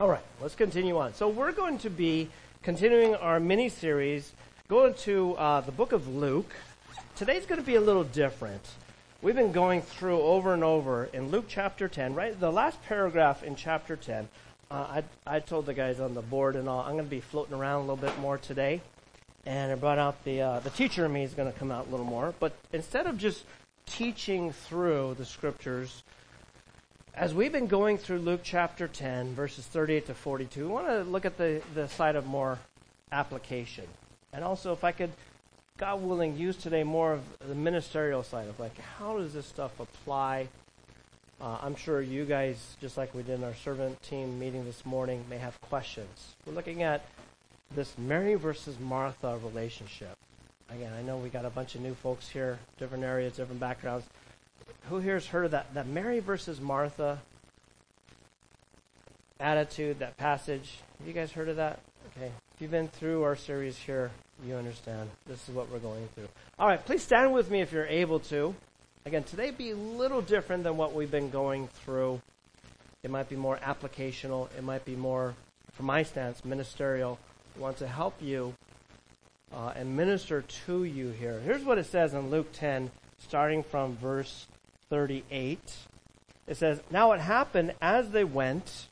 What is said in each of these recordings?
All right, let's continue on. So we're going to be continuing our mini-series, going to the book of Luke. Today's going to be a little different. We've been going through over and over in Luke chapter 10, right? The last paragraph in chapter 10, I told the guys on the board and all, I'm going to be floating around a little bit more today. And I brought out the teacher in me is going to come out a little more. But instead of just teaching through the scriptures, as we've been going through Luke chapter 10, verses 38 to 42, we want to look at the side of more application. And also, if I could, God willing, use today more of the ministerial side of like, how does this stuff apply? I'm sure you guys, just like we did in our servant team meeting this morning, may have questions. We're looking at this Mary versus Martha relationship. Again, I know we got a bunch of new folks here, different areas, different backgrounds. Who here has heard of that Mary versus Martha attitude, that passage? Have you guys heard of that? Okay. If you've been through our series here, you understand. This is what we're going through. All right, please stand with me if you're able to. Again, today be a little different than what we've been going through. It might be more applicational. It might be more, from my stance, ministerial. I want to help you and minister to you here. Here's what it says in Luke 10, starting from verse 38. It says, "Now it happened as they went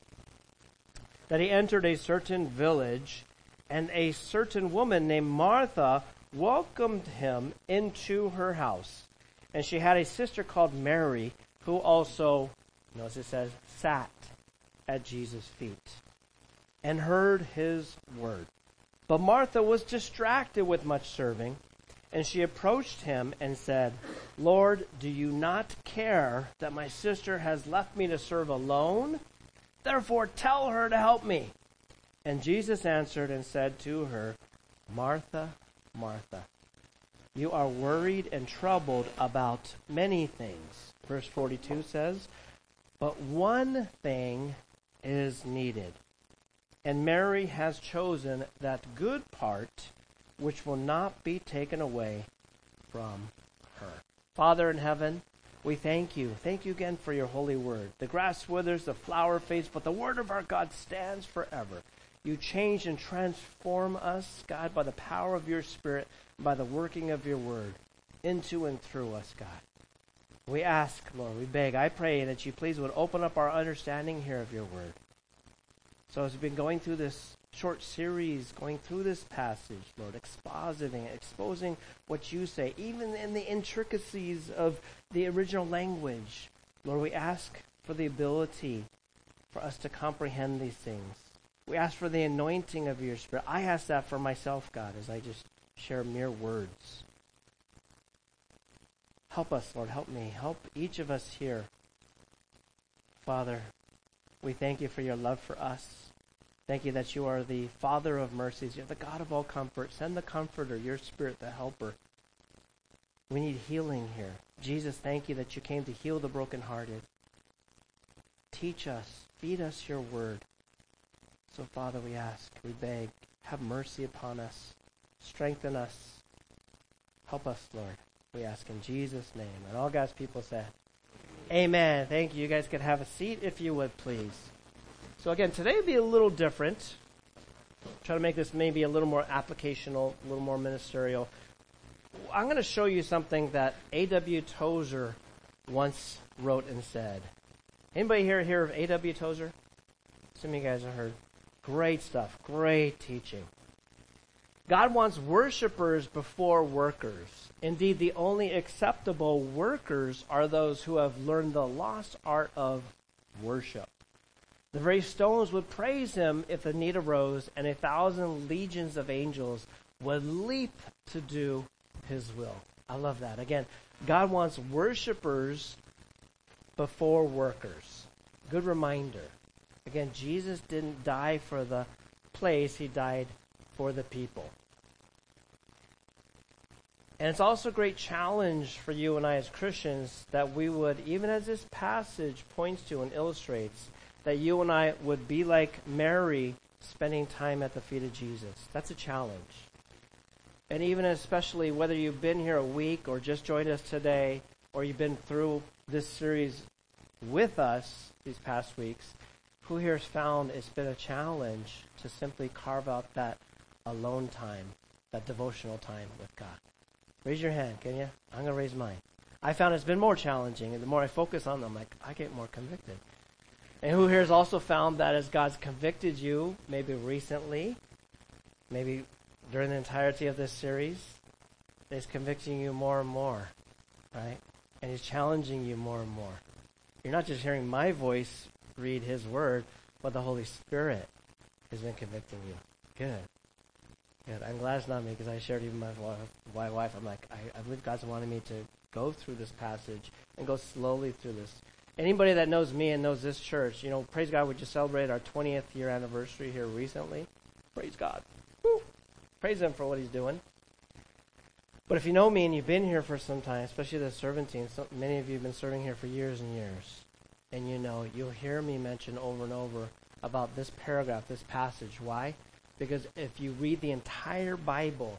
that he entered a certain village, and a certain woman named Martha welcomed him into her house. And she had a sister called Mary, who also, notice it says, sat at Jesus' feet and heard his word. But Martha was distracted with much serving, and she approached him and said, 'Lord, do you not care that my sister has left me to serve alone? Therefore tell her to help me.' And Jesus answered and said to her, 'Martha, Martha, you are worried and troubled about many things.'" Verse 42 says, "But one thing is needed, and Mary has chosen that good part which will not be taken away from her." Father in heaven, we thank you. Thank you again for your holy word. The grass withers, the flower fades, but the word of our God stands forever. You change and transform us, God, by the power of your Spirit, by the working of your word, into and through us, God. We ask, Lord, we beg, I pray that you please would open up our understanding here of your word. So as we've been going through this short series, going through this passage, Lord, exposing what you say, even in the intricacies of the original language, Lord, we ask for the ability for us to comprehend these things. We ask for the anointing of your Spirit. I ask that for myself, God, as I just share mere words. Help us, Lord, help me. Help each of us here. Father, we thank you for your love for us. Thank you that you are the Father of mercies. You're the God of all comfort. Send the Comforter, your Spirit, the Helper. We need healing here. Jesus, thank you that you came to heal the brokenhearted. Teach us, feed us your word. So, Father, we ask, we beg, have mercy upon us. Strengthen us. Help us, Lord. We ask in Jesus' name. And all God's people said, amen. Thank you. You guys could have a seat if you would, please. So again, today will be a little different. Try to make this maybe a little more applicational, a little more ministerial. I'm going to show you something that A.W. Tozer once wrote and said. Anybody here hear of A.W. Tozer? Some of you guys have heard. Great stuff. Great teaching. God wants worshipers before workers. Indeed, the only acceptable workers are those who have learned the lost art of worship. The very stones would praise him if the need arose, and 1,000 legions of angels would leap to do his will. I love that. Again, God wants worshipers before workers. Good reminder. Again, Jesus didn't die for the place, he died for the people. And it's also a great challenge for you and I as Christians that we would, even as this passage points to and illustrates, that you and I would be like Mary spending time at the feet of Jesus. That's a challenge. And even especially whether you've been here a week or just joined us today, or you've been through this series with us these past weeks, Who here has found it's been a challenge to simply carve out that alone time, that devotional time with God? Raise your hand, can you? I'm going to raise mine. I found it's been more challenging, and the more I focus on them, I get more convicted. And who here has also found that as God's convicted you, maybe recently, maybe during the entirety of this series, He's convicting you more and more, right? And He's challenging you more and more. You're not just hearing my voice read His Word, but the Holy Spirit has been convicting you. Good. Good. I'm glad it's not me, because I shared even with my wife. I'm like, I believe God's wanting me to go through this passage and go slowly through this. Anybody that knows me and knows this church, praise God, we just celebrated our 20th year anniversary here recently. Praise God. Woo. Praise Him for what He's doing. But if you know me and you've been here for some time, especially the servant team, many of you have been serving here for years and years, and you'll hear me mention over and over about this paragraph, this passage. Why? Because if you read the entire Bible,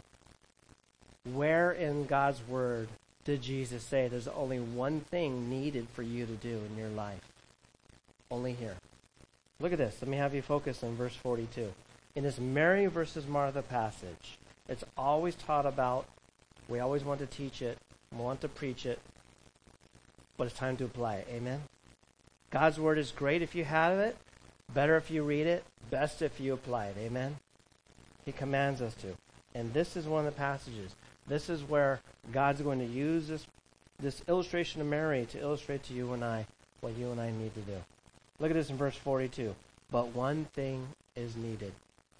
where in God's Word did Jesus say there's only one thing needed for you to do in your life? Only here. Look at this. Let me have you focus on verse 42. In this Mary versus Martha passage, it's always taught about, we always want to teach it, we want to preach it, but it's time to apply it. Amen? God's Word is great if you have it, better if you read it, best if you apply it. Amen? He commands us to. And this is one of the passages. This is where God's going to use this illustration of Mary to illustrate to you and I what you and I need to do. Look at this in verse 42. But one thing is needed.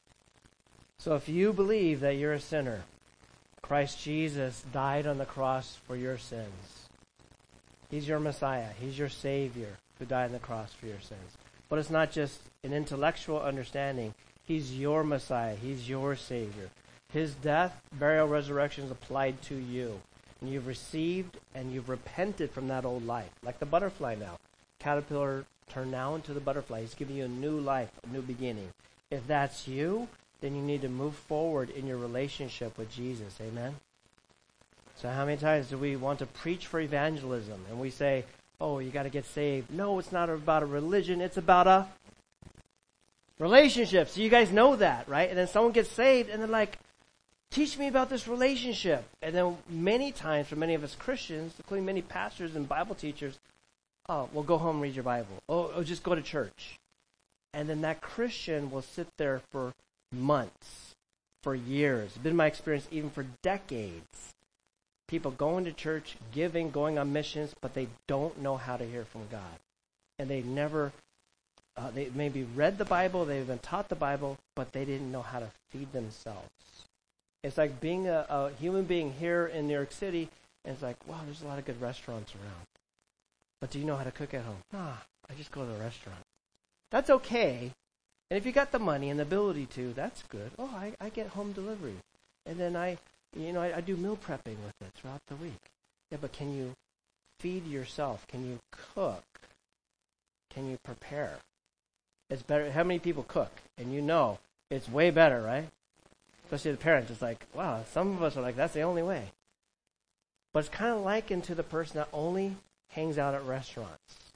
So if you believe that you're a sinner, Christ Jesus died on the cross for your sins. He's your Messiah. He's your Savior who died on the cross for your sins. But it's not just an intellectual understanding. He's your Messiah. He's your Savior. His death, burial, resurrection is applied to you. And you've received and you've repented from that old life. Like the butterfly now. Caterpillar turned now into the butterfly. He's giving you a new life, a new beginning. If that's you, then you need to move forward in your relationship with Jesus. Amen? So how many times do we want to preach for evangelism? And we say, oh, you got to get saved. No, it's not about a religion. It's about a relationship. So you guys know that, right? And then someone gets saved and they're like, teach me about this relationship. And then many times for many of us Christians, including many pastors and Bible teachers, oh, well, go home and read your Bible. Oh, just go to church. And then that Christian will sit there for months, for years. It's been my experience even for decades. People going to church, giving, going on missions, but they don't know how to hear from God. And they never, they maybe read the Bible, they've been taught the Bible, but they didn't know how to feed themselves. It's like being a human being here in New York City, and it's like, wow, there's a lot of good restaurants around. But do you know how to cook at home? Nah, I just go to the restaurant. That's okay. And if you got the money and the ability to, that's good. Oh, I get home delivery. And then I do meal prepping with it throughout the week. Yeah, but can you feed yourself? Can you cook? Can you prepare? It's better. How many people cook? And it's way better, right? Especially the parents. It's like, wow, some of us are like, that's the only way. But it's kind of likened to the person that only hangs out at restaurants.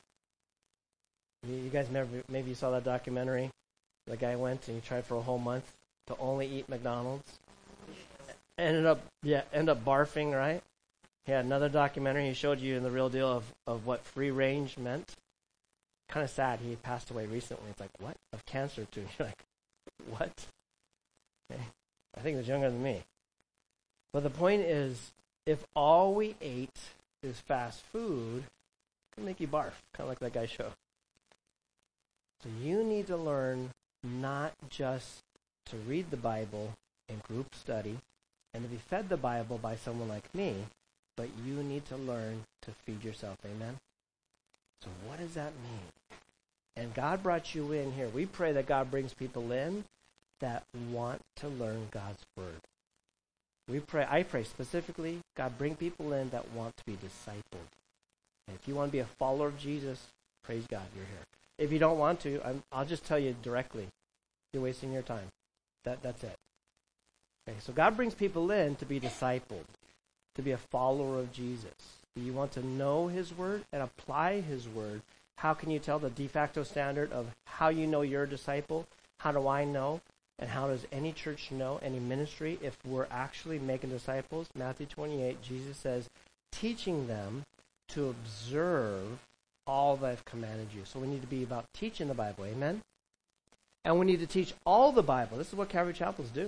You guys maybe you saw that documentary. The guy went and he tried for a whole month to only eat McDonald's. Ended up barfing, right? He had another documentary. He showed you in the real deal of what free range meant. Kind of sad. He passed away recently. It's like, what? Of cancer too. You're like, what? Okay. I think he was younger than me. But the point is, if all we ate is fast food, it can make you barf. Kind of like that guy showed. So you need to learn not just to read the Bible in group study and to be fed the Bible by someone like me, but you need to learn to feed yourself. Amen? So what does that mean? And God brought you in here. We pray that God brings people in that want to learn God's Word. I pray specifically, God bring people in that want to be discipled. And if you want to be a follower of Jesus, praise God, you're here. If you don't want to, I'll just tell you directly, you're wasting your time. That's it. Okay, so God brings people in to be discipled, to be a follower of Jesus. You want to know His Word and apply His Word How can you tell the de facto standard of how you know you're a disciple? How do I know? And how does any church know, any ministry, if we're actually making disciples? Matthew 28, Jesus says, teaching them to observe all that I've commanded you. So we need to be about teaching the Bible, amen? And we need to teach all the Bible. This is what Calvary Chapels do.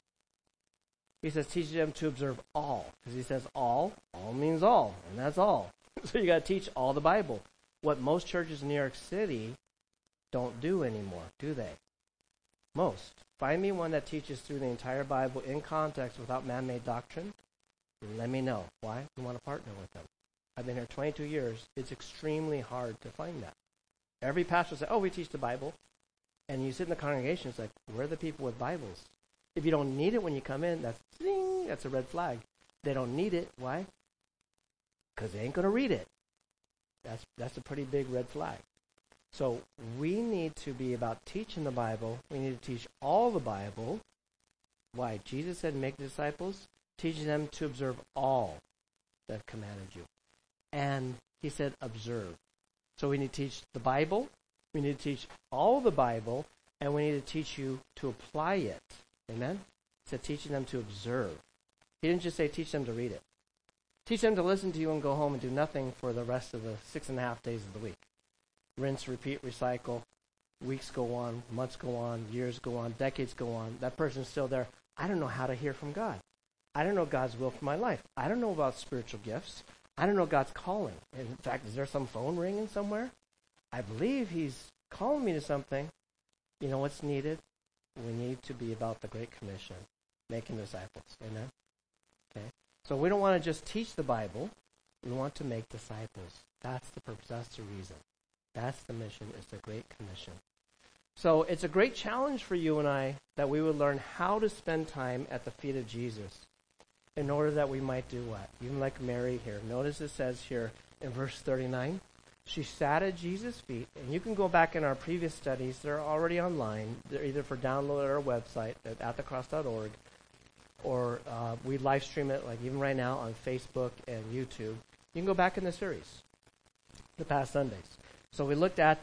He says, teach them to observe all. Because he says all means all, and that's all. So you got to teach all the Bible. What most churches in New York City don't do anymore, do they? Most. Find me one that teaches through the entire Bible in context without man-made doctrine. Let me know. Why? We want to partner with them. I've been here 22 years. It's extremely hard to find that. Every pastor says, we teach the Bible. And you sit in the congregation, it's like, where are the people with Bibles? If you don't need it when you come in, that's a red flag. They don't need it. Why? Because they ain't going to read it. That's a pretty big red flag. So we need to be about teaching the Bible. We need to teach all the Bible. Why? Jesus said, make disciples, teaching them to observe all that I've commanded you. And he said, observe. So we need to teach the Bible. We need to teach all the Bible. And we need to teach you to apply it. Amen? He said, teaching them to observe. He didn't just say teach them to read it. Teach them to listen to you and go home and do nothing for the rest of the 6.5 days of the week. Rinse, repeat, recycle. Weeks go on, months go on, years go on, decades go on. That person's still there. I don't know how to hear from God. I don't know God's will for my life. I don't know about spiritual gifts. I don't know God's calling. In fact, is there some phone ringing somewhere? I believe he's calling me to something. You know what's needed? We need to be about the Great Commission, making disciples. Amen? Okay. So we don't want to just teach the Bible. We want to make disciples. That's the purpose. That's the reason. That's the mission. It's the Great Commission. So it's a great challenge for you and I that we would learn how to spend time at the feet of Jesus in order that we might do what? Even like Mary here. Notice it says here in verse 39, she sat at Jesus' feet. And you can go back in our previous studies. They're already online. They're either for download at our website at atthecross.org, or we live stream it, like even right now, on Facebook and YouTube. You can go back in the series, the past Sundays. So we looked at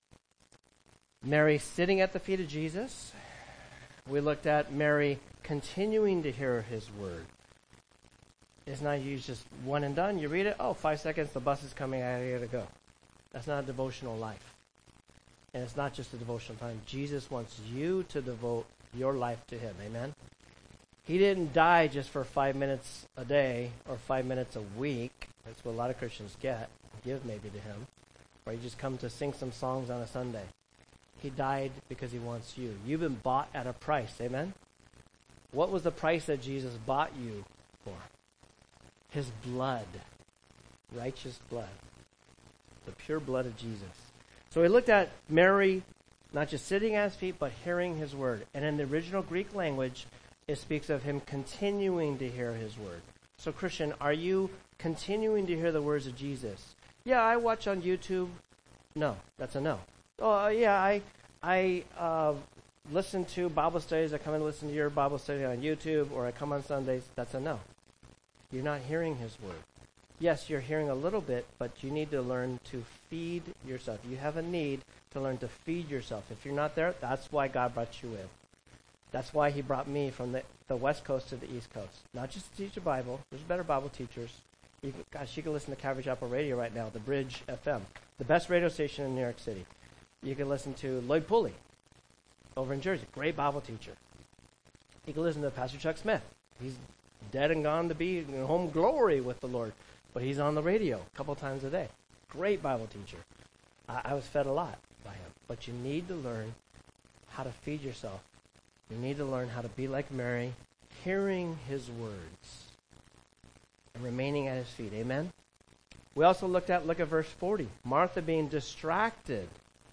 Mary sitting at the feet of Jesus. We looked at Mary continuing to hear his word. It's not you just one and done. You read it, 5 seconds, the bus is coming, I gotta go. That's not a devotional life. And it's not just a devotional time. Jesus wants you to devote your life to him. Amen? He didn't die just for 5 minutes a day or 5 minutes a week. That's what a lot of Christians get. Give maybe to him. Or you just come to sing some songs on a Sunday. He died because he wants you. You've been bought at a price. Amen? What was the price that Jesus bought you for? His blood. Righteous blood. The pure blood of Jesus. So we looked at Mary not just sitting at his feet, but hearing his word. And in the original Greek language, it speaks of him continuing to hear his word. So Christian, are you continuing to hear the words of Jesus? Yeah, I watch on YouTube. No, that's a no. Oh, yeah, I listen to Bible studies. I come and listen to your Bible study on YouTube, or I come on Sundays. That's a no. You're not hearing his word. Yes, you're hearing a little bit, but you need to learn to feed yourself. You have a need to learn to feed yourself. If you're not there, that's why God brought you in. That's why he brought me from the West Coast to the East Coast. Not just to teach the Bible. There's better Bible teachers. You can listen to Calvary Chapel Radio right now, the Bridge FM, the best radio station in New York City. You can listen to Lloyd Pulley over in Jersey, great Bible teacher. You can listen to Pastor Chuck Smith. He's dead and gone to be in home glory with the Lord, but he's on the radio a couple times a day. Great Bible teacher. I was fed a lot by him. But you need to learn how to feed yourself. You need to learn how to be like Mary, hearing his words and remaining at his feet. Amen? We also look at verse 40. Martha being distracted.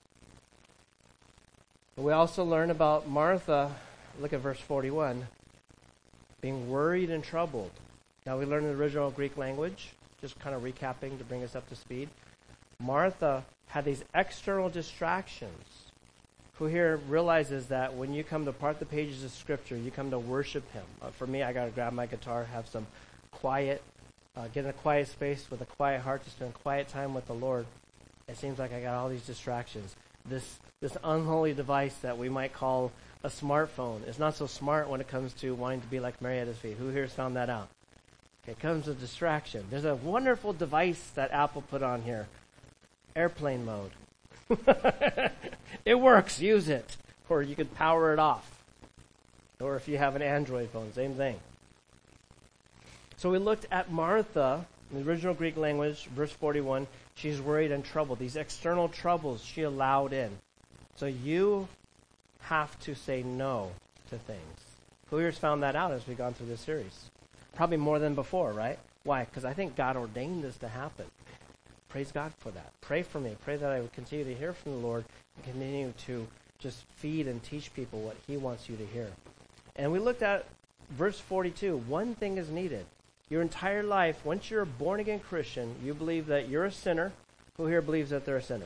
We also learn about Martha, look at verse 41, being worried and troubled. Now we learned the original Greek language, just kind of recapping to bring us up to speed. Martha had these external distractions. Who here realizes that when you come to part the pages of Scripture, you come to worship him. For me, I got to grab my guitar, have some quiet, get in a quiet space with a quiet heart to spend quiet time with the Lord it seems like I got all these distractions. This unholy device that we might call a smartphone is not so smart when it comes to wanting to be like Mary at his feet. Who here has found that out? Okay, it comes with distraction. There's a wonderful device that Apple put on here. Airplane mode. It works. Use it. Or you could power it off. Or if you have an Android phone, same thing. So we looked at Martha, in the original Greek language, verse 41. She's worried and troubled. These external troubles she allowed in. So you have to say no to things. Who here's found that out as we've gone through this series? Probably more than before, right? Why? Because I think God ordained this to happen. Praise God for that. Pray for me. Pray that I would continue to hear from the Lord and continue to just feed and teach people what he wants you to hear. And we looked at verse 42. One thing is needed. Your entire life, once you're a born-again Christian, you believe that you're a sinner. Who here believes that they're a sinner?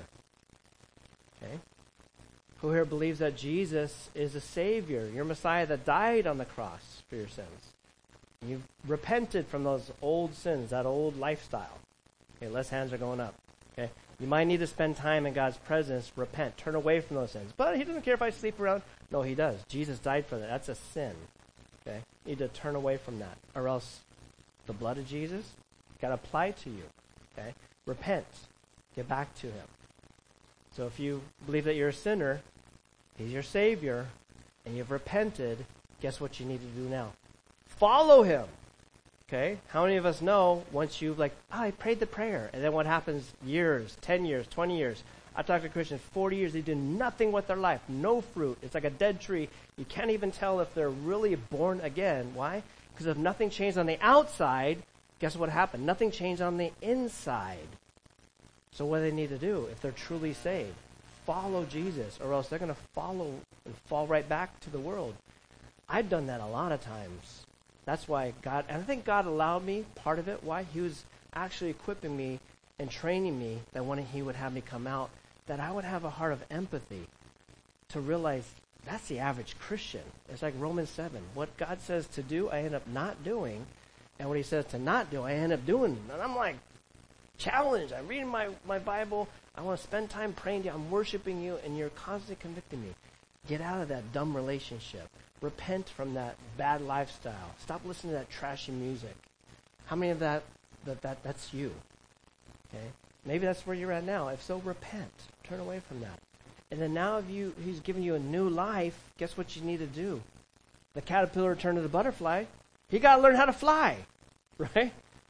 Okay. Who here believes that Jesus is a Savior, your Messiah that died on the cross for your sins? You've repented from those old sins, that old lifestyle. Okay, less hands are going up. Okay, you might need to spend time in God's presence, repent, turn away from those sins. But he doesn't care if I sleep around. No, he does. Jesus died for that. That's a sin. Okay, you need to turn away from that, or else the blood of Jesus got to apply to you. Okay, repent, get back to him. So if you believe that you're a sinner, he's your Savior, and you've repented, guess what you need to do now? Follow him. Okay? How many of us know once you've I prayed the prayer, and then what happens years, 10 years, 20 years? I talked to Christians 40 years, they do nothing with their life, no fruit. It's like a dead tree. You can't even tell if they're really born again. Why? Because if nothing changed on the outside, guess what happened? Nothing changed on the inside. So what do they need to do if they're truly saved? Follow Jesus, or else they're going to follow and fall right back to the world. I've done that a lot of times. That's why God, and I think God allowed me, part of it, why? He was actually equipping me and training me that when he would have me come out, that I would have a heart of empathy to realize that's the average Christian. It's like Romans 7. What God says to do, I end up not doing. And what he says to not do, I end up doing. And I'm like, challenged. I'm reading my Bible. I want to spend time praying to you. I'm worshiping you, and you're constantly convicting me. Get out of that dumb relationship. Repent from that bad lifestyle. Stop listening to that trashy music. How many of that's you? Okay? Maybe that's where you're at now. If so, repent. Turn away from that. And then now he's given you a new life, guess what you need to do? The caterpillar turned to the butterfly. You got to learn how to fly. Right?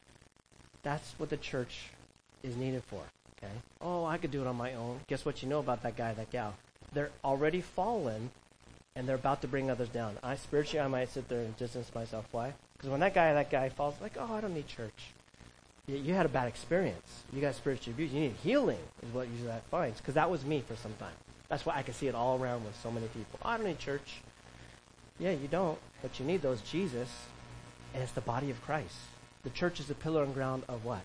That's what the church is needed for. Okay? Oh, I could do it on my own. Guess what you know about that guy, that gal? They're already fallen, and they're about to bring others down. I might sit there and distance myself. Why? Because when that guy falls, oh, I don't need church. You had a bad experience. You got spiritual abuse. You need healing is what usually that finds. Because that was me for some time. That's why I can see it all around with so many people. Oh, I don't need church. Yeah, you don't. But you need those Jesus, and it's the body of Christ. The church is the pillar and ground of what?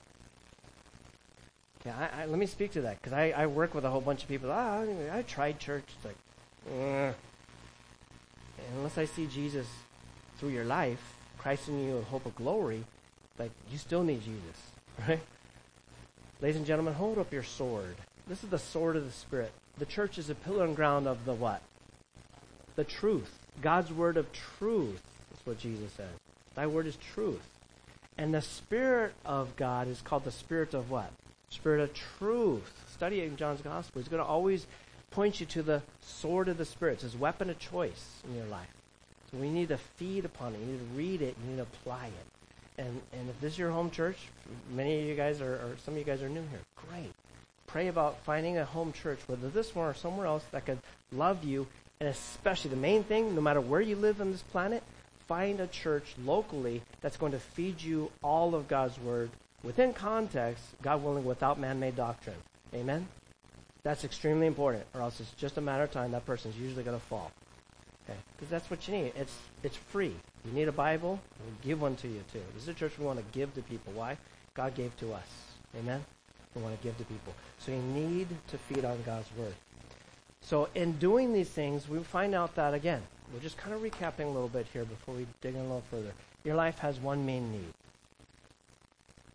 Yeah, let me speak to that, because I work with a whole bunch of people. I tried church. It's like, unless I see Jesus through your life, Christ in you, a hope of glory, you still need Jesus, right? Ladies and gentlemen, hold up your sword. This is the sword of the Spirit. The church is a pillar and ground of the what? The truth. God's word of truth. That's what Jesus said. Thy word is truth. And the Spirit of God is called the Spirit of what? Spirit of truth. Study in John's Gospel. He's going to always point you to the sword of the Spirit. It's his weapon of choice in your life. So we need to feed upon it. You need to read it. You need to apply it. And if this is your home church, many of you guys or some of you guys are new here. Great. Pray about finding a home church, whether this one or somewhere else, that could love you. And especially the main thing, no matter where you live on this planet, find a church locally that's going to feed you all of God's word within context, God willing, without man-made doctrine. Amen? That's extremely important, or else it's just a matter of time that person's usually going to fall. Okay? Because that's what you need. It's free. You need a Bible, we'll give one to you too. This is a church we want to give to people. Why? God gave to us. Amen? We want to give to people. So you need to feed on God's word. So in doing these things, we find out that, again, we're just kind of recapping a little bit here before we dig in a little further. Your life has one main need.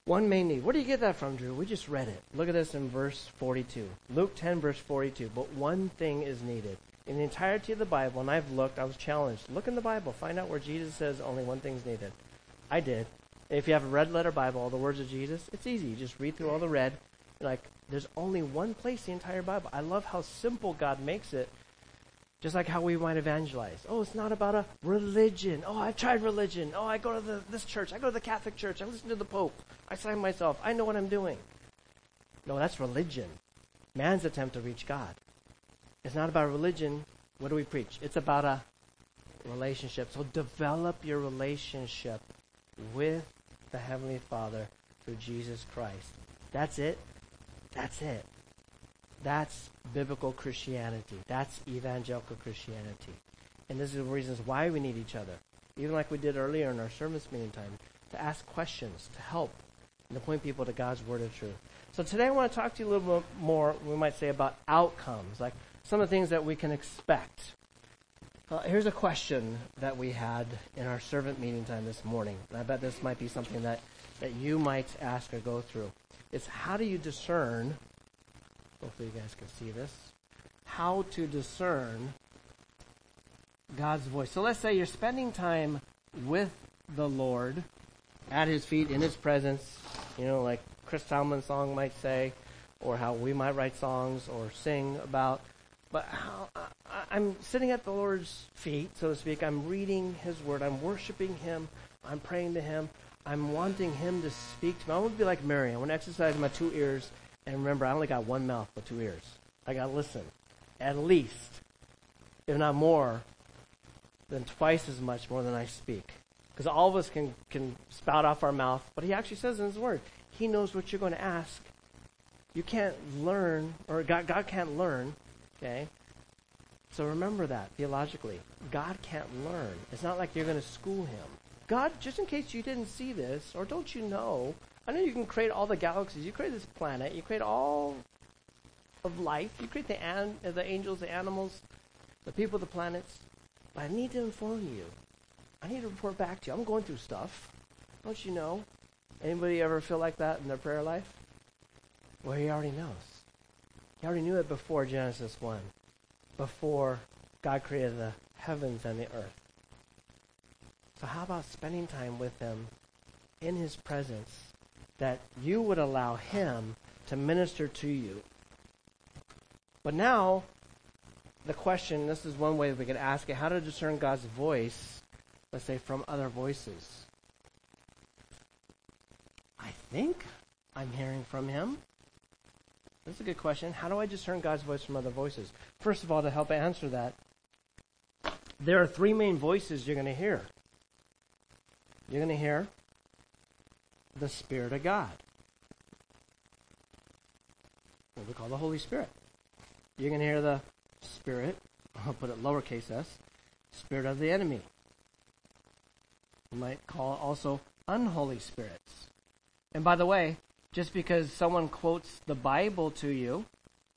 One main need. Where do you get that from, Drew? We just read it. Look at this in verse 42. Luke 10, verse 42. But one thing is needed. In the entirety of the Bible, and I've looked, I was challenged. Look in the Bible. Find out where Jesus says only one thing's needed. I did. If you have a red letter Bible, all the words of Jesus, it's easy. You just read through all the red. You're like, there's only one place in the entire Bible. I love how simple God makes it. Just like how we might evangelize. Oh, it's not about a religion. Oh, I've tried religion. Oh, I go to this church. I go to the Catholic Church. I listen to the Pope. I sign myself. I know what I'm doing. No, that's religion. Man's attempt to reach God. It's not about religion. What do we preach? It's about a relationship. So develop your relationship with the Heavenly Father through Jesus Christ. That's it. That's it. That's biblical Christianity. That's evangelical Christianity. And this is the reasons why we need each other. Even like we did earlier in our service meeting time, to ask questions, to help, and to point people to God's word of truth. So today I want to talk to you a little bit more, we might say, about outcomes, like some of the things that we can expect. Here's a question that we had in our servant meeting time this morning. And I bet this might be something that you might ask or go through. It's how do you discern, hopefully you guys can see this, how to discern God's voice. So let's say you're spending time with the Lord at His feet, in His presence, like Chris Talman's song might say, or how we might write songs or sing about. But how I'm sitting at the Lord's feet, so to speak. I'm reading His Word. I'm worshiping Him. I'm praying to Him. I'm wanting Him to speak to me. I want to be like Mary. I want to exercise my 2 ears. And remember, I only got one mouth but 2 ears. I got to listen. At least, if not more, than twice as much more than I speak. Because all of us can spout off our mouth. But He actually says in His Word, He knows what you're going to ask. You can't learn, or God can't learn. Okay? So remember that theologically. God can't learn. It's not like you're going to school Him. God, just in case you didn't see this, or don't you know, I know you can create all the galaxies. You create this planet. You create all of life. You create the angels, the animals, the people, the planets. But I need to inform you. I need to report back to you. I'm going through stuff. Don't you know? Anybody ever feel like that in their prayer life? Well, He already knows. He already knew it before Genesis 1, before God created the heavens and the earth. So how about spending time with Him in His presence, that you would allow Him to minister to you? But now, the question, this is one way we could ask it, how to discern God's voice, let's say, from other voices. I think I'm hearing from Him. That's a good question. How do I discern God's voice from other voices? First of all, to help answer that, there are 3 main voices you're going to hear. You're going to hear the Spirit of God, what we call the Holy Spirit. You're going to hear the Spirit, I'll put it lowercase s, Spirit of the enemy. You might call it also unholy spirits. And by the way, just because someone quotes the Bible to you,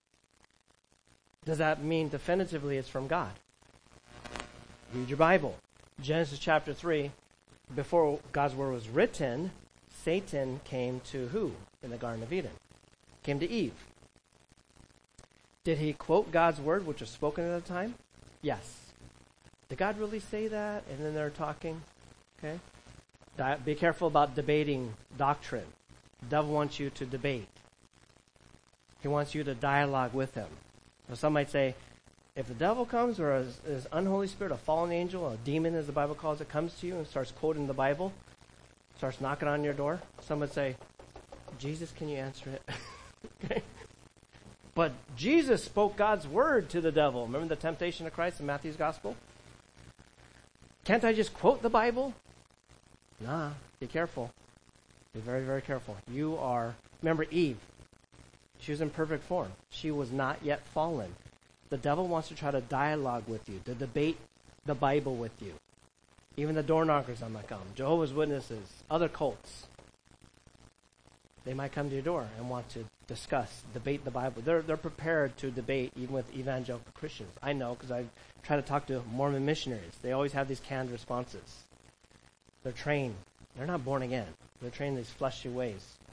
does that mean definitively it's from God? Read your Bible. Genesis chapter 3, before God's word was written, Satan came to who in the Garden of Eden? Came to Eve. Did he quote God's word, which was spoken at the time? Yes. Did God really say that? And then they're talking? Okay. Be careful about debating doctrine. The devil wants you to debate. He wants you to dialogue with him. So some might say, if the devil comes, or an unholy spirit, a fallen angel, a demon as the Bible calls it, comes to you and starts quoting the Bible, starts knocking on your door, some would say, Jesus, can you answer it? Okay. But Jesus spoke God's word to the devil. Remember the temptation of Christ in Matthew's gospel? Can't I just quote the Bible? Nah, be careful. Be very, very careful. Remember Eve. She was in perfect form. She was not yet fallen. The devil wants to try to dialogue with you, to debate the Bible with you. Even the door knockers might come. Jehovah's Witnesses, other cults. They might come to your door and want to discuss, debate the Bible. They're prepared to debate even with evangelical Christians. I know because I try to talk to Mormon missionaries. They always have these canned responses. They're trained. They're not born again. They're trained in these fleshly ways.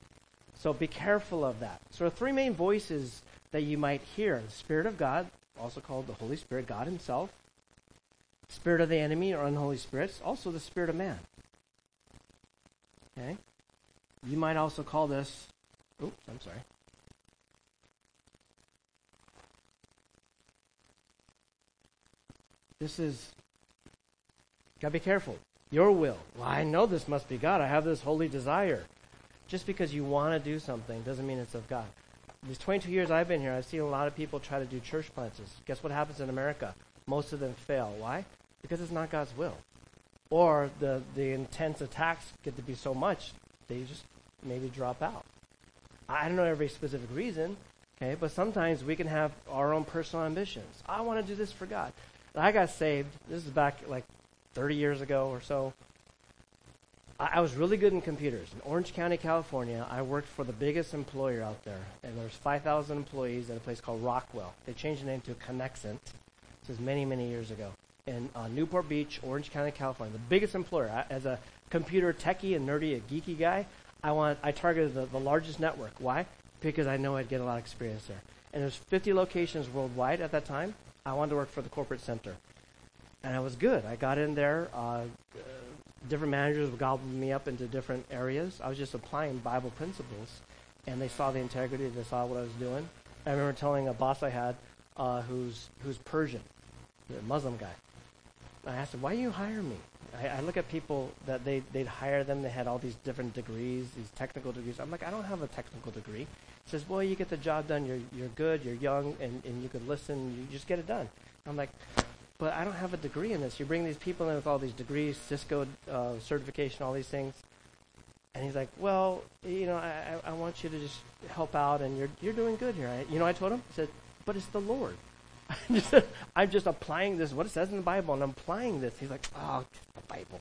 So be careful of that. So there are three main voices that you might hear. The Spirit of God, also called the Holy Spirit, God himself. Spirit of the enemy or unholy spirits, also the spirit of man. Okay? You might also call this, oops, I'm sorry. This is, gotta be careful. Your will. Well, I know this must be God. I have this holy desire. Just because you want to do something doesn't mean it's of God. These 22 years I've been here, I've seen a lot of people try to do church plants. Guess what happens in America? Most of them fail. Why? Because it's not God's will. Or the intense attacks get to be so much, they just maybe drop out. I don't know every specific reason, okay, but sometimes we can have our own personal ambitions. I want to do this for God. I got saved, this is back like 30 years ago or so. I was really good in computers. In Orange County, California, I worked for the biggest employer out there. And there's 5,000 employees at a place called Rockwell. They changed the name to Connexent. This is many, many years ago. In Newport Beach, Orange County, California. The biggest employer. As a computer techie and nerdy, a geeky guy, I targeted the largest network. Why? Because I know I'd get a lot of experience there. And there's 50 locations worldwide at that time. I wanted to work for the corporate center. And I was good. I got in there. Different managers would gobble me up into different areas. I was just applying Bible principles, and they saw the integrity. They saw what I was doing. I remember telling a boss I had who's Persian, a Muslim guy. I asked him, why do you hire me? I look at people that they'd hire them. They had all these different degrees, these technical degrees. I'm like, I don't have a technical degree. He says, well, you get the job done. You're good. You're young, and you can listen. You just get it done. I'm like, but I don't have a degree in this. You bring these people in with all these degrees, Cisco certification, all these things. And he's like, well, I want you to just help out, and you're doing good here. I told him? I said, but it's the Lord. I'm just applying this, what it says in the Bible, and I'm applying this. He's like, oh, the Bible.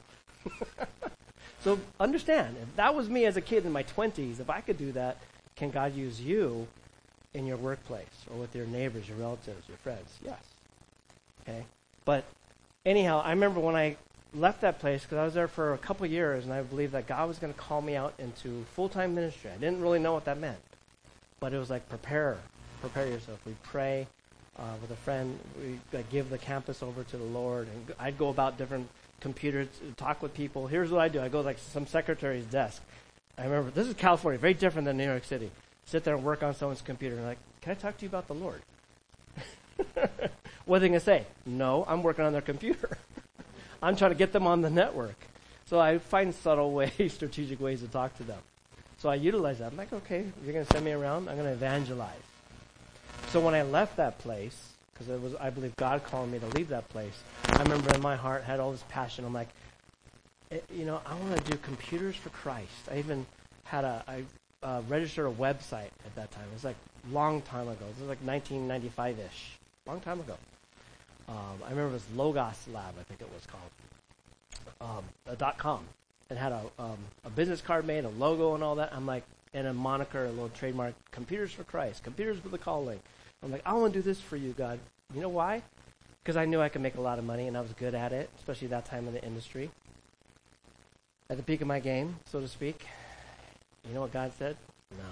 So understand, if that was me as a kid in my 20s, if I could do that, can God use you in your workplace or with your neighbors, your relatives, your friends? Yes. Okay? But anyhow, I remember when I left that place, because I was there for a couple years, and I believed that God was going to call me out into full-time ministry. I didn't really know what that meant. But it was like, prepare yourself. We pray with a friend. We give the campus over to the Lord. And I'd go about different computers, talk with people. Here's what I do. I go like some secretary's desk. I remember, this is California, very different than New York City. Sit there and work on someone's computer. And like, can I talk to you about the Lord? What are they going to say? No, I'm working on their computer. I'm trying to get them on the network. So I find subtle ways, strategic ways to talk to them. So I utilize that. I'm like, okay, you're going to send me around, I'm going to evangelize. So when I left that place, because it was, I believe God called me to leave that place, I remember in my heart, had all this passion. I'm like, I want to do computers for Christ. I even had I registered a website at that time. It was like a long time ago. This was like 1995-ish. Long time ago. I remember it was Logos Lab, I think it was called. .com. It had a business card made, a logo and all that. I'm like, and a moniker, a little trademark, Computers for Christ, Computers with a Calling. I'm like, I want to do this for you, God. You know why? Because I knew I could make a lot of money, and I was good at it, especially that time in the industry. At the peak of my game, so to speak. You know what God said? No.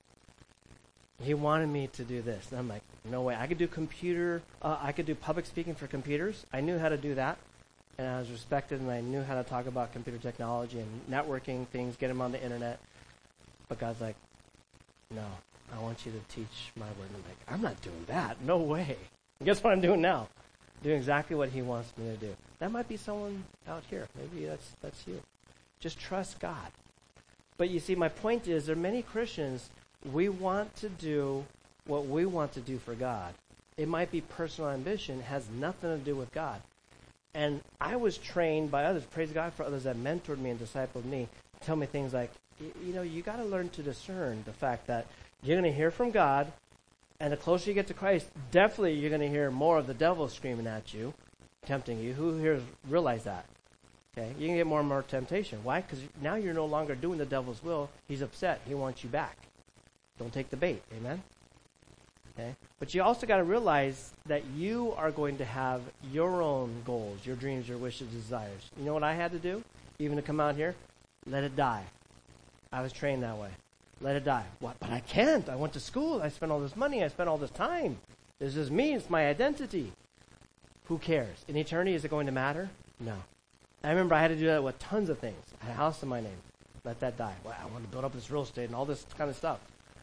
He wanted me to do this. And I'm like, no way. I could do I could do public speaking for computers. I knew how to do that. And I was respected, and I knew how to talk about computer technology and networking things, get them on the internet. But God's like, no, I want you to teach my word. And I'm like, I'm not doing that. No way. And guess what I'm doing now? Doing exactly what he wants me to do. That might be someone out here. Maybe that's you. Just trust God. But you see, my point is, there are many Christians, we want to do what we want to do for God. It might be personal ambition, has nothing to do with God. And I was trained by others, praise God for others that mentored me and discipled me, tell me things like, you got to learn to discern the fact that you're going to hear from God, and the closer you get to Christ, definitely you're going to hear more of the devil screaming at you, tempting you. Who here realize that? Okay, you can get more and more temptation. Why? Because now you're no longer doing the devil's will. He's upset. He wants you back. Don't take the bait. Amen? Okay? But you also got to realize that you are going to have your own goals, your dreams, your wishes, desires. You know what I had to do? Even to come out here? Let it die. I was trained that way. Let it die. What? But I can't. I went to school. I spent all this money. I spent all this time. This is me. It's my identity. Who cares? In eternity, is it going to matter? No. I remember I had to do that with tons of things. I had a house in my name. Let that die. Well, I want to build up this real estate and all this kind of stuff.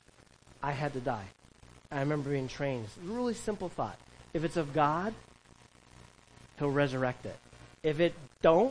I had to die. I remember being trained. It's a really simple thought. If it's of God, he'll resurrect it. If it don't,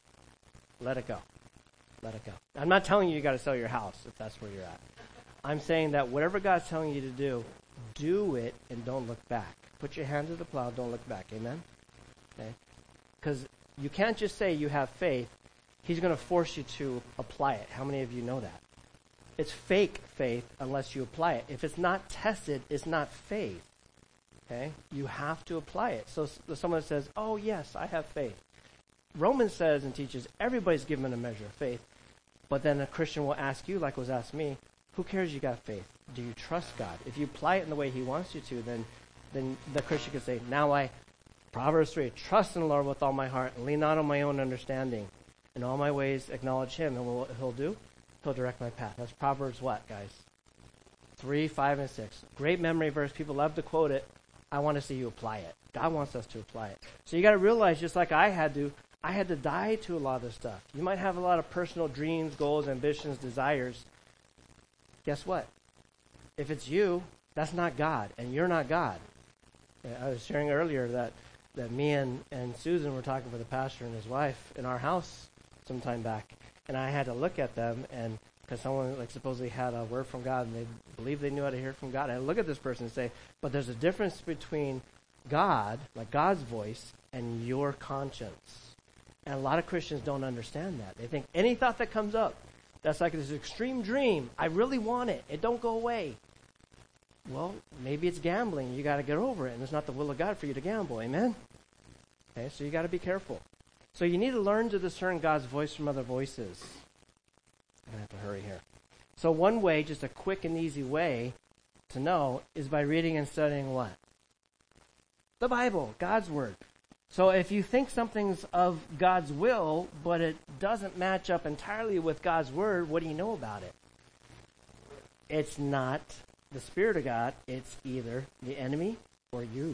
let it go. Let it go. I'm not telling you got to sell your house if that's where you're at. I'm saying that whatever God's telling you to do it and don't look back. Put your hand to the plow, don't look back. Amen? Okay? Because you can't just say you have faith. He's going to force you to apply it. How many of you know that? It's fake faith unless you apply it. If it's not tested, it's not faith. Okay? You have to apply it. So someone says, oh, yes, I have faith. Romans says and teaches everybody's given a measure of faith. But then a Christian will ask you, like was asked me, who cares you got faith? Do you trust God? If you apply it in the way he wants you to, then the Christian can say, Proverbs 3, trust in the Lord with all my heart and lean not on my own understanding. In all my ways acknowledge him, and what he'll do? He'll direct my path. That's Proverbs what, guys? 3, 5, and 6. Great memory verse. People love to quote it. I want to see you apply it. God wants us to apply it. So you got to realize, just like I had to die to a lot of this stuff. You might have a lot of personal dreams, goals, ambitions, desires. Guess what? If it's you, that's not God, and you're not God. I was sharing earlier that me and Susan were talking with the pastor and his wife in our house some time back, and I had to look at them, and because someone supposedly had a word from God and they believed they knew how to hear from God, I had to look at this person and say, but there's a difference between God, like God's voice, and your conscience. And a lot of Christians don't understand that. They think any thought that comes up, that's like this extreme dream. I really want it. It don't go away. Well, maybe it's gambling. You got to get over it, and it's not the will of God for you to gamble. Amen? Okay, so you got to be careful. So you need to learn to discern God's voice from other voices. I'm going to have to hurry here. So one way, just a quick and easy way to know, is by reading and studying what? The Bible, God's Word. So if you think something's of God's will, but it doesn't match up entirely with God's Word, what do you know about it? It's not the Spirit of God. It's either the enemy or you.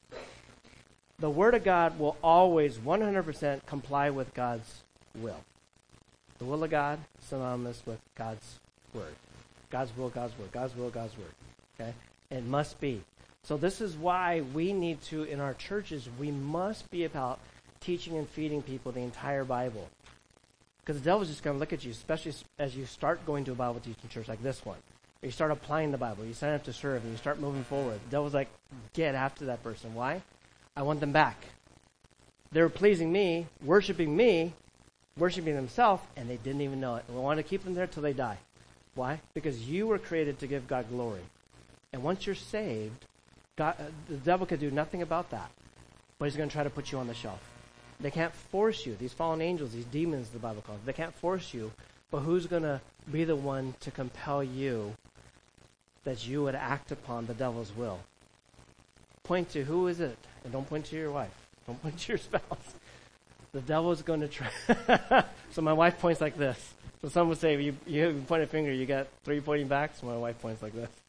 The Word of God will always 100% comply with God's will. The will of God, synonymous with God's Word. God's will, God's Word. God's will, God's Word. Okay? It must be. So this is why we need to, in our churches, we must be about teaching and feeding people the entire Bible. Because the devil's just going to look at you, especially as you start going to a Bible teaching church like this one. Or you start applying the Bible, you sign up to serve, and you start moving forward. The devil's like, get after that person. Why? I want them back. They're pleasing me, worshiping themselves, and they didn't even know it. And we want to keep them there till they die. Why? Because you were created to give God glory. And once you're saved, God, the devil could do nothing about that. But he's going to try to put you on the shelf. They can't force you. These fallen angels, these demons, the Bible calls them, they can't force you. But who's going to be the one to compel you that you would act upon the devil's will? Point to who is it? And don't point to your wife. Don't point to your spouse. The devil is going to try. So my wife points like this. So some would say, you point a finger, you got 3 pointing back. So my wife points like this.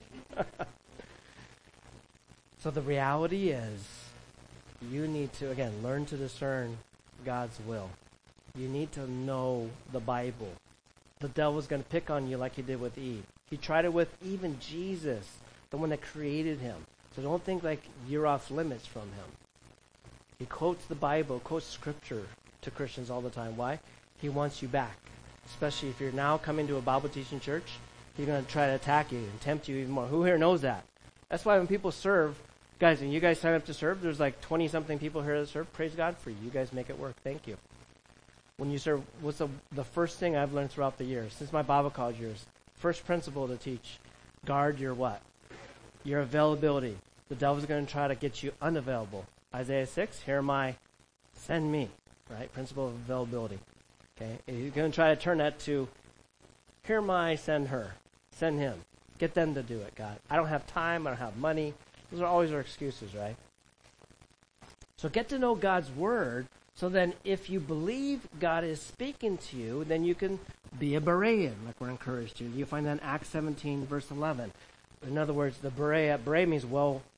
So the reality is, you need to, again, learn to discern God's will. You need to know the Bible. The devil's going to pick on you like he did with Eve. He tried it with even Jesus, the one that created him. So don't think like you're off limits from him. He quotes the Bible, quotes Scripture to Christians all the time. Why? He wants you back. Especially if you're now coming to a Bible teaching church, he's going to try to attack you and tempt you even more. Who here knows that? That's why when people serve, guys, when you guys sign up to serve, there's like 20-something people here that serve. Praise God for you. You guys make it work. Thank you. When you serve, what's the first thing I've learned throughout the years, since my Bible college years? First principle to teach, guard your what? Your availability. The devil's going to try to get you unavailable. Isaiah 6, here am I, send me. Right? Principle of availability. Okay? He's going to try to turn that to, here am I, send her. Send him. Get them to do it, God. I don't have time. I don't have money. Those are always our excuses, right? So get to know God's Word, so then if you believe God is speaking to you, then you can Be a Berean, like we're encouraged to. You find that in Acts 17, verse 11. In other words, the Berea means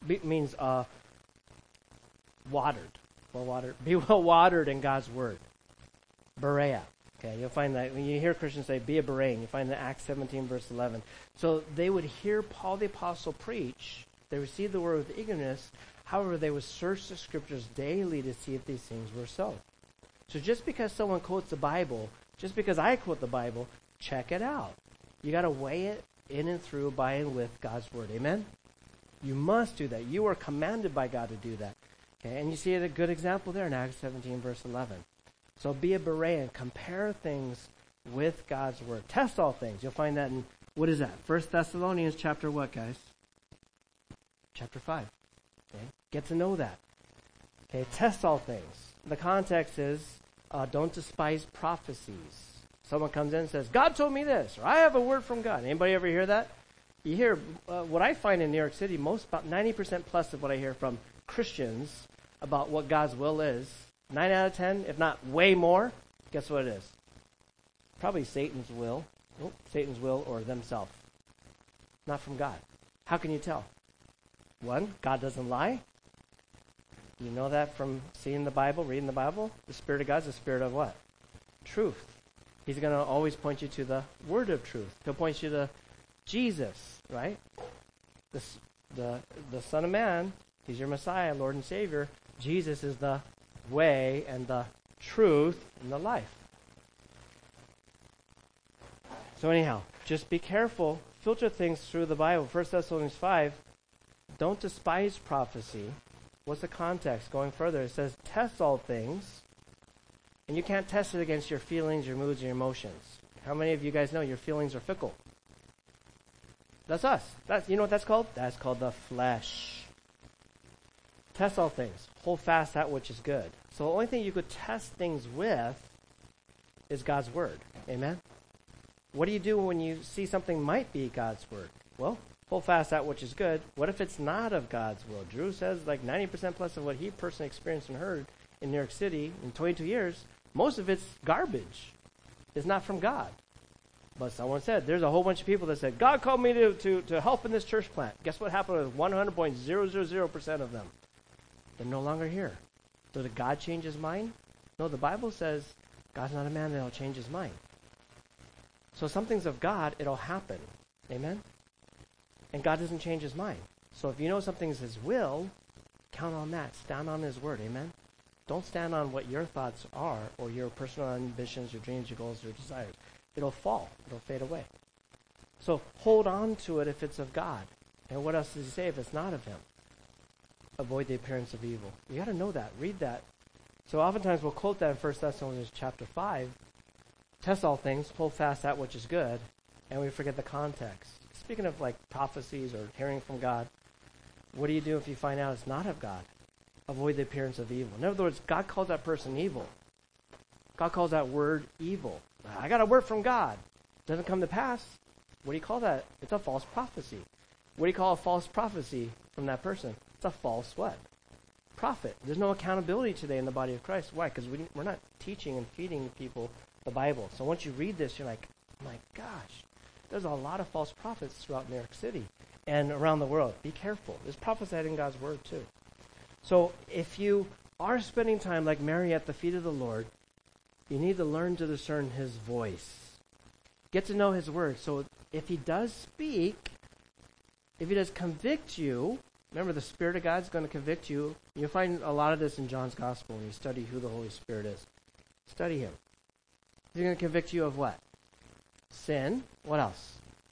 watered. Be well watered in God's word. Berea. Okay, you'll find that when you hear Christians say, be a Berean, you find that Acts 17, verse 11. So they would hear Paul the Apostle preach. They received the word with eagerness. However, they would search the scriptures daily to see if these things were so. So just because someone quotes the Bible, just because I quote the Bible, check it out. You got to weigh it in and through by and with God's word. Amen? You must do that. You are commanded by God to do that. Okay, and you see a good example there in Acts 17, verse 11. So be a Berean. Compare things with God's word. Test all things. You'll find that in, what is that? 1 Thessalonians chapter what, guys? Chapter 5. Okay? Get to know that. Okay, test all things. The context is, don't despise prophecies. Someone comes in and says, God told me this, or I have a word from God. Anybody ever hear that? You hear, what I find in New York City, about 90% plus of what I hear from Christians about what God's will is, 9 out of 10, if not way more, guess what it is? Probably Satan's will. Satan's will or themselves. Not from God. How can you tell? One, God doesn't lie. You know that from seeing the Bible, reading the Bible. The Spirit of God is the Spirit of what? Truth. He's going to always point you to the word of truth. He'll point you to Jesus, right? The Son of Man. He's your Messiah, Lord and Savior. Jesus is the way and the truth and the life. So anyhow, just be careful. Filter things through the Bible. 1 Thessalonians 5, don't despise prophecy. What's the context? Going further, it says, test all things. And you can't test it against your feelings, your moods, your emotions. How many of you guys know your feelings are fickle? That's us. You know what that's called? That's called the flesh. Test all things. Hold fast that which is good. So the only thing you could test things with is God's word. Amen? What do you do when you see something might be God's word? Well, hold fast that which is good. What if it's not of God's will? Drew says like 90% plus of what he personally experienced and heard in New York City in 22 years, most of it's garbage. It's not from God. But someone said, there's a whole bunch of people that said, God called me to help in this church plant. Guess what happened with 100.000% of them? They're no longer here. So did God change his mind? No, the Bible says God's not a man that will change his mind. So something's of God, it'll happen. Amen? And God doesn't change his mind. So if you know something's his will, count on that. Stand on his word. Amen? Don't stand on what your thoughts are or your personal ambitions, your dreams, your goals, your desires. It'll fall. It'll fade away. So hold on to it if it's of God. And what else does he say if it's not of him? Avoid the appearance of evil. You got to know that. Read that. So oftentimes we'll quote that in 1 Thessalonians chapter 5. Test all things, hold fast that which is good, and we forget the context. Speaking of like prophecies or hearing from God, what do you do if you find out it's not of God? Avoid the appearance of evil. In other words, God calls that person evil. God calls that word evil. I got a word from God. Doesn't come to pass. What do you call that? It's a false prophecy. What do you call a false prophecy from that person? It's a false what? Prophet. There's no accountability today in the body of Christ. Why? Because we're not teaching and feeding people the Bible. So once you read this, you're like, my gosh, there's a lot of false prophets throughout New York City and around the world. Be careful. There's prophesied in God's word too. So if you are spending time like Mary at the feet of the Lord, you need to learn to discern his voice. Get to know his word. So if he does speak, if he does convict you, remember the Spirit of God is going to convict you. You'll find a lot of this in John's Gospel when you study who the Holy Spirit is. Study him. He's going to convict you of what? Sin. What else?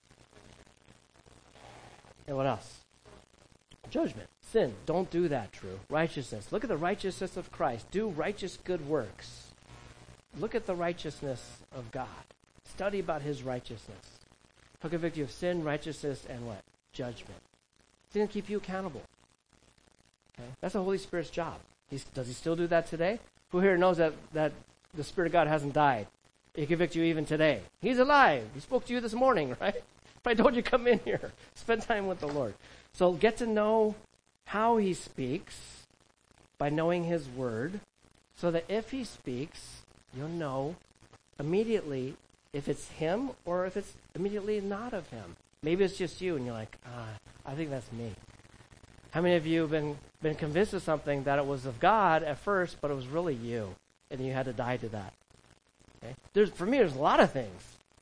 And what else? Judgment. Sin. Don't do that, Drew. Righteousness. Look at the righteousness of Christ. Do righteous good works. Look at the righteousness of God. Study about his righteousness. He'll convict you of sin, righteousness, and what? Judgment. He's going to keep you accountable. Okay? That's the Holy Spirit's job. Does he still do that today? Who here knows that the Spirit of God hasn't died? He convicts you even today. He's alive. He spoke to you this morning, right? If I told you come in here, spend time with the Lord. So get to know how he speaks by knowing his word, so that if he speaks, you'll know immediately if it's him or if it's immediately not of him. Maybe it's just you, and you're like, I think that's me. How many of you have been convinced of something that it was of God at first, but it was really you, and you had to die to that? Okay? For me, there's a lot of things.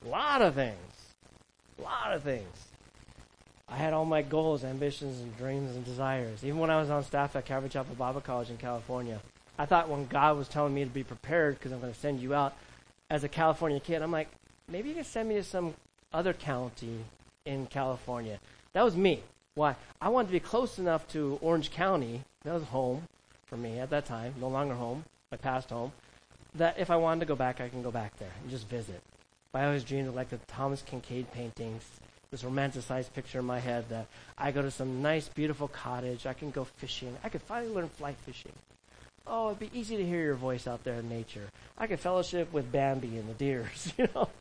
I had all my goals, ambitions, and dreams and desires. Even when I was on staff at Calvary Chapel Bible College in California, I thought when God was telling me to be prepared because I'm going to send you out as a California kid, I'm like, maybe you can send me to some other county in California. That was me. Why? I wanted to be close enough to Orange County, that was home for me at that time, no longer home, my past home, that if I wanted to go back, I can go back there and just visit. I always dreamed of like the Thomas Kincaid paintings, this romanticized picture in my head that I go to some nice, beautiful cottage, I can go fishing, I could finally learn fly fishing. Oh, it'd be easy to hear your voice out there in nature. I could fellowship with Bambi and the deers,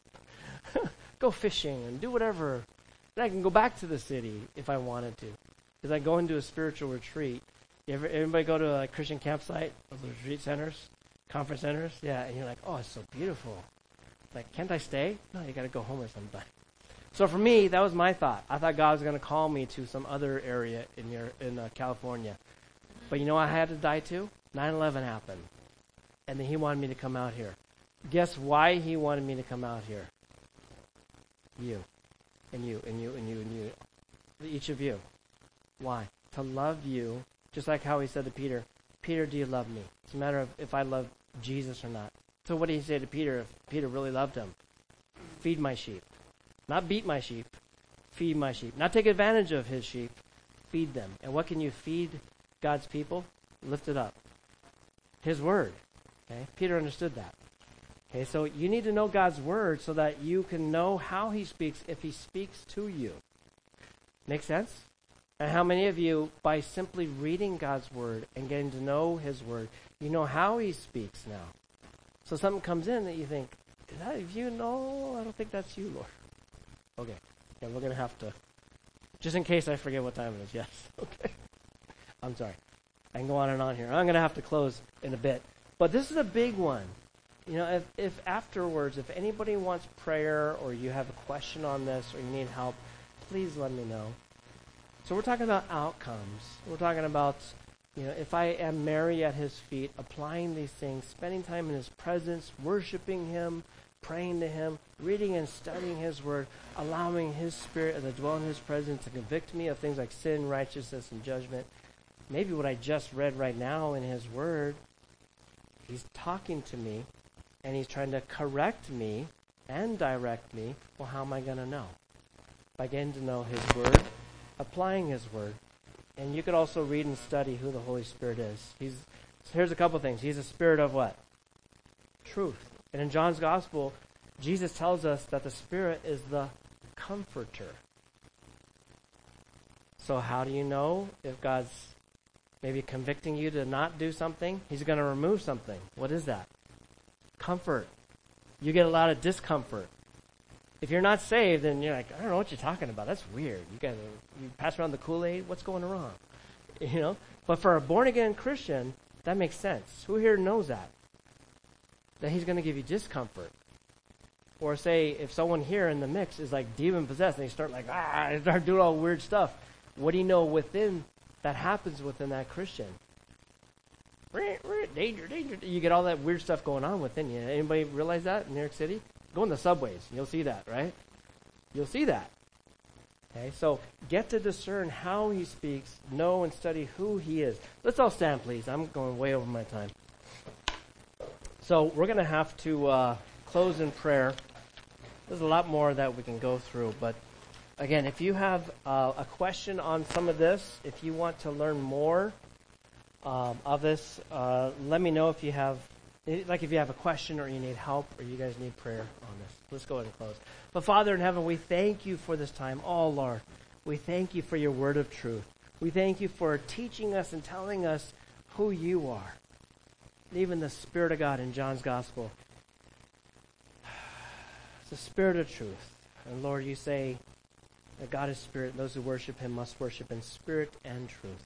Go fishing and do whatever. Then I can go back to the city if I wanted to. Because I go into a spiritual retreat. Everybody go to a Christian campsite, those retreat centers, conference centers? Yeah, and you're like, oh, it's so beautiful. Like, can't I stay? No, you got to go home or something. So for me, that was my thought. I thought God was going to call me to some other area in California. But you know what I had to die to? 9/11 happened. And then he wanted me to come out here. Guess why he wanted me to come out here? You. And you, and you, and you, and you. Each of you. Why? To love you, just like how he said to Peter, Peter, do you love me? It's a matter of if I love Jesus or not. So what did he say to Peter if Peter really loved him? Feed my sheep. Not beat my sheep. Feed my sheep. Not take advantage of his sheep. Feed them. And what can you feed God's people? Lift it up. His word. Okay? Peter understood that. Okay, so you need to know God's word so that you can know how he speaks if he speaks to you. Make sense? And how many of you, by simply reading God's word and getting to know his word, you know how he speaks now? So something comes in that you think, is that you? No, I don't think that's you, Lord. Okay. Yeah, we're going to have to, just in case I forget what time it is, yes. Okay. I'm sorry. I can go on and on here. I'm going to have to close in a bit. But this is a big one. If afterwards, if anybody wants prayer or you have a question on this or you need help, please let me know. So we're talking about outcomes. We're talking about, if I am Mary at his feet, applying these things, spending time in his presence, worshiping him, praying to him, reading and studying his word, allowing his spirit as I dwell in his presence to convict me of things like sin, righteousness, and judgment. Maybe what I just read right now in his word, he's talking to me, and he's trying to correct me and direct me. Well, how am I going to know? By getting to know his word, applying his word. And you could also read and study who the Holy Spirit is. Here's a couple things. He's a spirit of what? Truth. And in John's Gospel, Jesus tells us that the Spirit is the comforter. So how do you know if God's maybe convicting you to not do something? He's going to remove something. What is that? Comfort. You get a lot of discomfort. If you're not saved, then you're like, I don't know what you're talking about. That's weird. You pass around the Kool-Aid. What's going wrong? But for a born-again Christian, that makes sense. Who here knows that? That he's going to give you discomfort. Or say, if someone here in the mix is like demon-possessed, and they start start doing all weird stuff, what do you know that happens within that Christian? Danger, danger. You get all that weird stuff going on within you. Anybody realize that in New York City? Go in the subways. You'll see that, right? You'll see that. Okay, so get to discern how he speaks, know and study who he is. Let's all stand, please. I'm going way over my time. So we're going to have to close in prayer. There's a lot more that we can go through, but again, if you have a question on some of this, if you want to learn more of this, let me know if you have a question or you need help or you guys need prayer on this. Let's go ahead and close. But Father in heaven, we thank you for this time. Oh, Lord, we thank you for your word of truth. We thank you for teaching us and telling us who you are. Even the Spirit of God in John's Gospel. It's the Spirit of truth. And Lord, you say that God is Spirit, and those who worship him must worship in spirit and truth.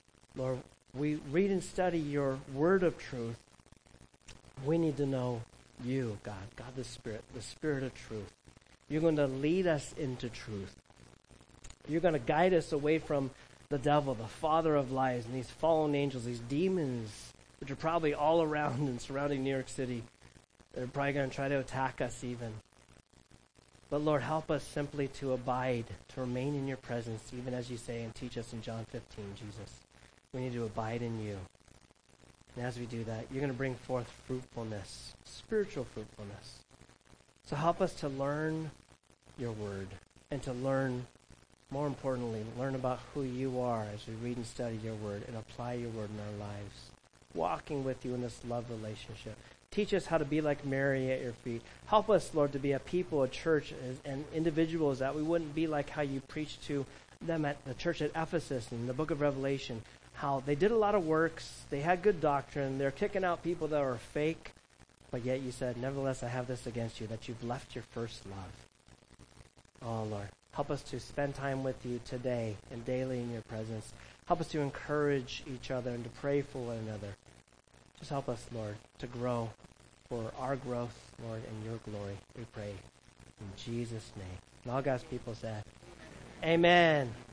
Lord, we read and study your word of truth. We need to know You, God the Spirit of truth. You're going to lead us into truth. You're going to guide us away from the devil, the father of lies, and these fallen angels, these demons, which are probably all around and surrounding New York City. They're probably going to try to attack us even. But Lord, help us simply to abide, to remain in your presence, even as you say and teach us in John 15, Jesus. We need to abide in you. And as we do that, you're going to bring forth fruitfulness, spiritual fruitfulness. So help us to learn your word and to learn, more importantly, learn about who you are as we read and study your word and apply your word in our lives, walking with you in this love relationship. Teach us how to be like Mary at your feet. Help us, Lord, to be a people, a church, and individuals that we wouldn't be like how you preached to them at the church at Ephesus in the book of Revelation, how they did a lot of works, they had good doctrine, they're kicking out people that were fake, but yet you said, nevertheless, I have this against you, that you've left your first love. Oh, Lord, help us to spend time with you today and daily in your presence. Help us to encourage each other and to pray for one another. Just help us, Lord, to grow for our growth, Lord, and your glory, we pray. In Jesus' name. And all God's people said, amen.